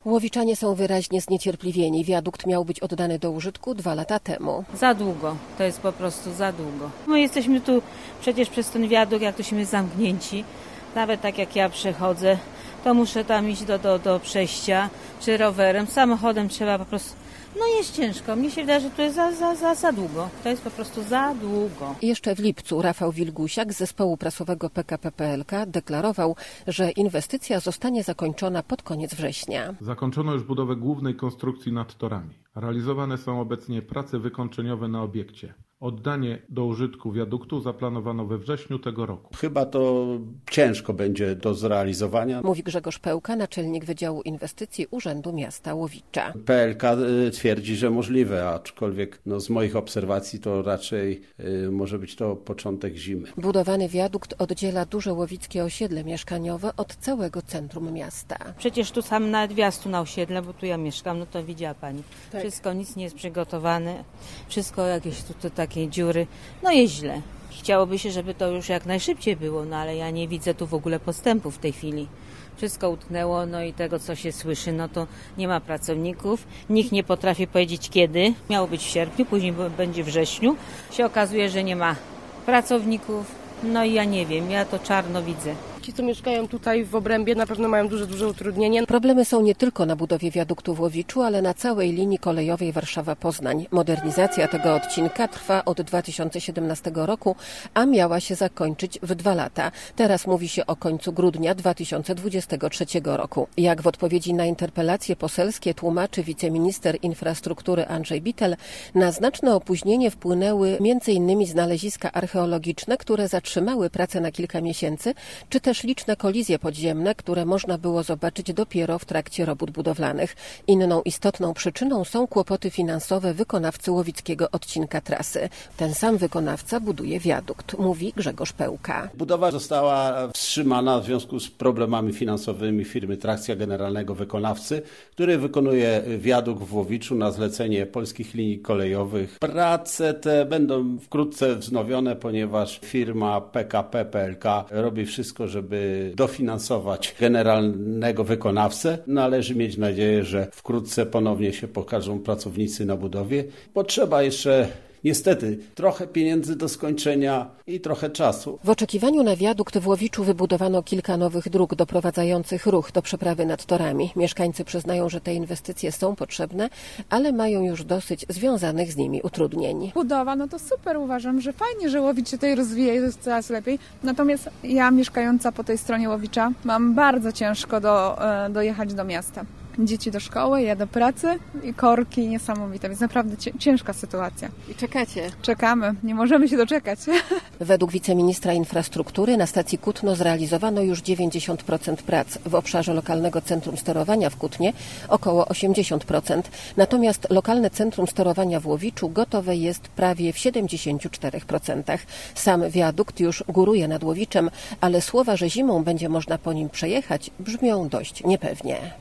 Łowiczanie są wyraźnie zniecierpliwieni. Wiadukt miał być oddany do użytku 2 lata temu. Za długo, to jest po prostu za długo. My jesteśmy tu przecież przez ten wiadukt, jak tośmy zamknięci. Nawet tak jak ja przechodzę, to muszę tam iść do przejścia, czy rowerem, samochodem trzeba po prostu. No jest ciężko. Mnie się wydaje, że to jest za długo. To jest po prostu za długo. Jeszcze w lipcu Rafał Wilgusiak z zespołu prasowego PKP PLK deklarował, że inwestycja zostanie zakończona pod koniec września. Zakończono już budowę głównej konstrukcji nad torami. Realizowane są obecnie prace wykończeniowe na obiekcie. Oddanie do użytku wiaduktu zaplanowano we wrześniu tego roku. Chyba to ciężko będzie do zrealizowania. Mówi Grzegorz Pełka, naczelnik Wydziału Inwestycji Urzędu Miasta Łowicza. PLK twierdzi, że możliwe, aczkolwiek z moich obserwacji to raczej może być to początek zimy. Budowany wiadukt oddziela duże łowickie osiedle mieszkaniowe od całego centrum miasta. Przecież tu sam nawet wjazd tu na osiedle, bo tu ja mieszkam, no to widziała pani. Tak. Wszystko, nic nie jest przygotowane, wszystko jakieś tu takie dziury, no jest źle. Chciałoby się, żeby to już jak najszybciej było, no ale ja nie widzę tu w ogóle postępu w tej chwili. Wszystko utknęło, no i tego co się słyszy, no to nie ma pracowników, nikt nie potrafi powiedzieć kiedy. Miało być w sierpniu, później będzie w wrześniu. Się okazuje, że nie ma pracowników, no i ja nie wiem, ja to czarno widzę. Ci, co mieszkają tutaj w obrębie, na pewno mają duże utrudnienie. Problemy są nie tylko na budowie wiaduktu w Łowiczu, ale na całej linii kolejowej Warszawa-Poznań. Modernizacja tego odcinka trwa od 2017 roku, a miała się zakończyć w 2 lata. Teraz mówi się o końcu grudnia 2023 roku. Jak w odpowiedzi na interpelacje poselskie tłumaczy wiceminister infrastruktury Andrzej Bittel, na znaczne opóźnienie wpłynęły m.in. znaleziska archeologiczne, które zatrzymały pracę na kilka miesięcy, czy też liczne kolizje podziemne, które można było zobaczyć dopiero w trakcie robót budowlanych. Inną istotną przyczyną są kłopoty finansowe wykonawcy łowickiego odcinka trasy. Ten sam wykonawca buduje wiadukt, mówi Grzegorz Pełka. Budowa została wstrzymana w związku z problemami finansowymi firmy Trakcja Generalnego Wykonawcy, który wykonuje wiadukt w Łowiczu na zlecenie Polskich Linii Kolejowych. Prace te będą wkrótce wznowione, ponieważ firma PKP PLK robi wszystko, żeby dofinansować generalnego wykonawcę. Należy mieć nadzieję, że wkrótce ponownie się pokażą pracownicy na budowie. Potrzeba jeszcze niestety trochę pieniędzy do skończenia i trochę czasu. W oczekiwaniu na wiadukt w Łowiczu wybudowano kilka nowych dróg doprowadzających ruch do przeprawy nad torami. Mieszkańcy przyznają, że te inwestycje są potrzebne, ale mają już dosyć związanych z nimi utrudnień. Budowa, no to super, uważam, że fajnie, że Łowicz się tutaj rozwija i jest coraz lepiej. Natomiast ja mieszkająca po tej stronie Łowicza mam bardzo ciężko dojechać do miasta. Dzieci do szkoły, ja do pracy i korki niesamowite, więc naprawdę ciężka sytuacja. I czekacie? Czekamy, nie możemy się doczekać. Według wiceministra infrastruktury na stacji Kutno zrealizowano już 90% prac. W obszarze lokalnego centrum sterowania w Kutnie około 80%. Natomiast lokalne centrum sterowania w Łowiczu gotowe jest prawie w 74%. Sam wiadukt już góruje nad Łowiczem, ale słowa, że zimą będzie można po nim przejechać, brzmią dość niepewnie.